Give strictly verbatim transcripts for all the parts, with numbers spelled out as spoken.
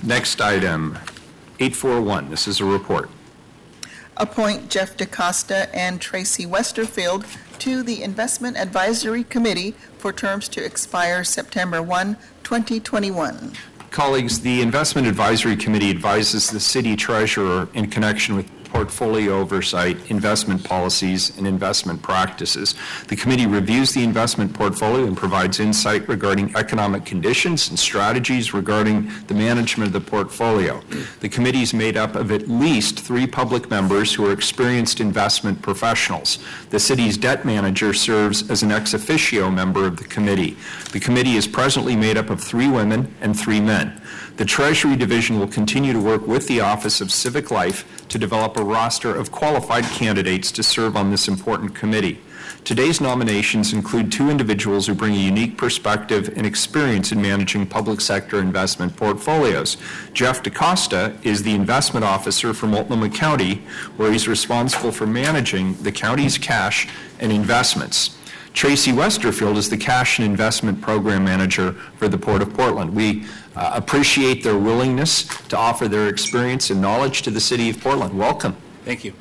Next item, eight forty-one. This is a report. Appoint Jeff DaCosta and Tracy Westerfield to the Investment Advisory Committee for terms to expire September first, twenty twenty-one. Colleagues, the Investment Advisory Committee advises the City Treasurer in connection with portfolio oversight, investment policies, and investment practices. The committee reviews the investment portfolio and provides insight regarding economic conditions and strategies regarding the management of the portfolio. The committee is made up of at least three public members who are experienced investment professionals. The city's debt manager serves as an ex officio member of the committee. The committee is presently made up of three women and three men. The Treasury Division will continue to work with the Office of Civic Life to develop a roster of qualified candidates to serve on this important committee. Today's nominations include two individuals who bring a unique perspective and experience in managing public sector investment portfolios. Jeff DaCosta is the investment officer for Multnomah County, where he's responsible for managing the county's cash and investments. Tracy Westerfield is the Cash and Investment Program Manager for the Port of Portland. We uh, appreciate their willingness to offer their experience and knowledge to the City of Portland. Welcome. Thank you.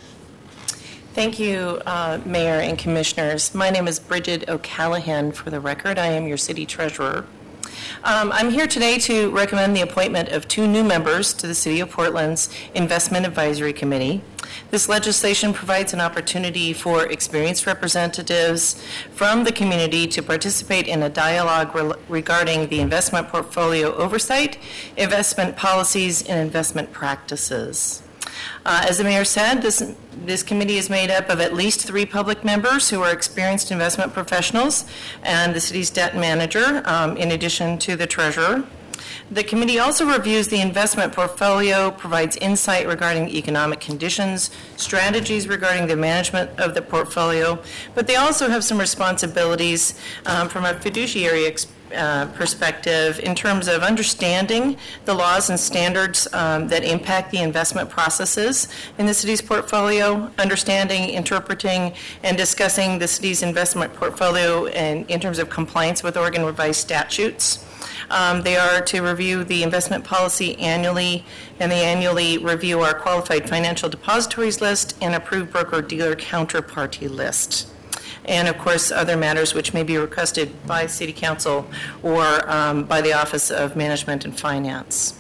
Thank you, uh, Mayor and Commissioners. My name is Bridget O'Callahan. For the record, I am your City Treasurer. Um, I'm here today to recommend the appointment of two new members to the City of Portland's Investment Advisory Committee. This legislation provides an opportunity for experienced representatives from the community to participate in a dialogue re- regarding the investment portfolio oversight, investment policies, and investment practices. Uh, as the mayor said, this, this committee is made up of at least three public members who are experienced investment professionals and the city's debt manager, um, in addition to the treasurer. The committee also reviews the investment portfolio, provides insight regarding economic conditions, strategies regarding the management of the portfolio, but they also have some responsibilities um, from a fiduciary ex- uh, perspective in terms of understanding the laws and standards um, that impact the investment processes in the city's portfolio, understanding, interpreting, and discussing the city's investment portfolio in, in terms of compliance with Oregon revised statutes. Um, they are to review the investment policy annually, and they annually review our qualified financial depositories list and approved broker-dealer counterparty list. And, of course, other matters which may be requested by City Council or um, by the Office of Management and Finance.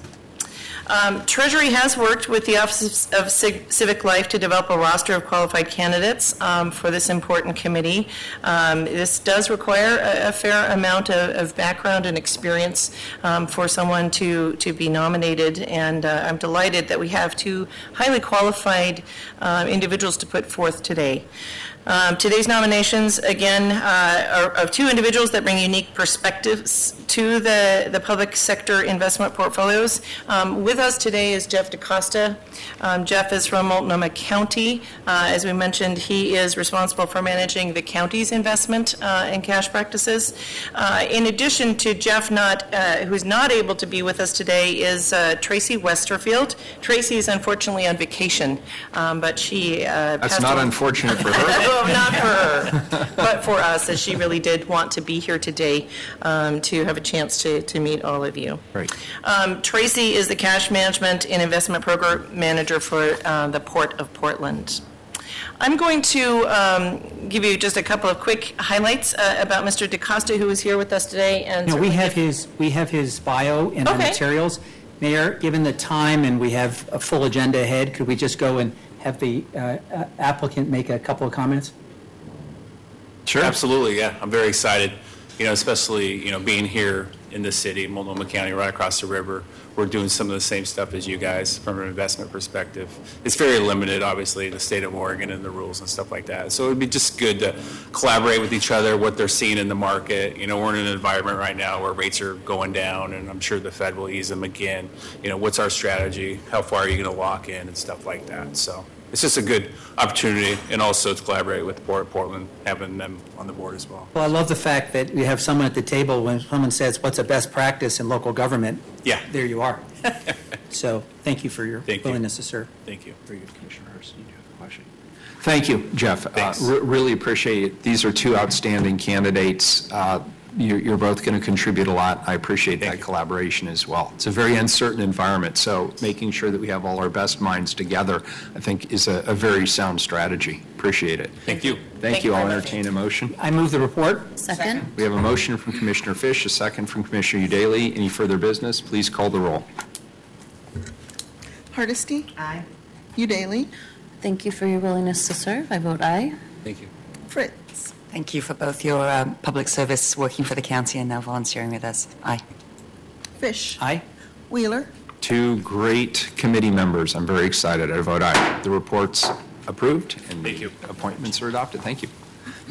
Um, Treasury has worked with the Office of Civic Life to develop a roster of qualified candidates um, for this important committee. Um, this does require a, a fair amount of, of background and experience um, for someone to, to be nominated, and uh, I'm delighted that we have two highly qualified uh, individuals to put forth today. Um, today's nominations, again, uh, are of two individuals that bring unique perspectives to the, the public sector investment portfolios. Um, with us today is Jeff DaCosta. Um, Jeff is from Multnomah County. Uh, as we mentioned, he is responsible for managing the county's investment uh, and cash practices. Uh, in addition to Jeff, not uh, who's not able to be with us today, is uh, Tracy Westerfield. Tracy is unfortunately on vacation, um, but she uh, That's not on. Unfortunate for her. Well, not for her, but for us, as she really did want to be here today um, to have a chance to, to meet all of you. Right. Um, Tracy is the Cash Management and Investment Program Manager for uh, the Port of Portland. I'm going to um, give you just a couple of quick highlights uh, about Mister DaCosta, who is here with us today. And no, we have his we have his bio in our Okay. materials. Mayor, given the time and we have a full agenda ahead, could we just go and have the uh, applicant make a couple of comments? Sure. Absolutely, yeah. I'm very excited, you know, especially, you know, being here in the city, Multnomah County, right across the river. We're doing some of the same stuff as you guys from an investment perspective. It's very limited, obviously, in the state of Oregon and the rules and stuff like that. So it'd be just good to collaborate with each other, what they're seeing in the market. You know, we're in an environment right now where rates are going down, and I'm sure the Fed will ease them again. You know, what's our strategy? How far are you going to lock in and stuff like that? So it's just a good opportunity, and also to collaborate with the Port of Portland, having them on the board as well. Well, I love the fact that we have someone at the table when someone says, what's a best practice in local government? Yeah. There you are. So thank you for your Thank you. willingness to serve. Thank you. Very good, Commissioner Hurst. You do have a question. Thank you, Jeff. Thanks. Uh, re- really appreciate it. These are two outstanding candidates. Uh, you're you're both going to contribute a lot. I appreciate that collaboration as well. It's a very uncertain environment, so making sure that we have all our best minds together, I think, is a a very sound strategy. Appreciate it. Thank you. Thank Thank you. you I'll very much. entertain a motion. I move the report. Second? We have a motion from Commissioner Fish, a second from Commissioner Udaley. Any further business? Please call the roll. Hardesty? Aye. Udaley? Thank you for your willingness to serve. I vote aye. Thank you. Fritz? Thank you for both your um, public service, working for the county, and now volunteering with us. Aye. Fish? Aye. Wheeler? Two great committee members. I'm very excited. I vote aye. The report's approved, and Thank you. the appointments are adopted. Thank you.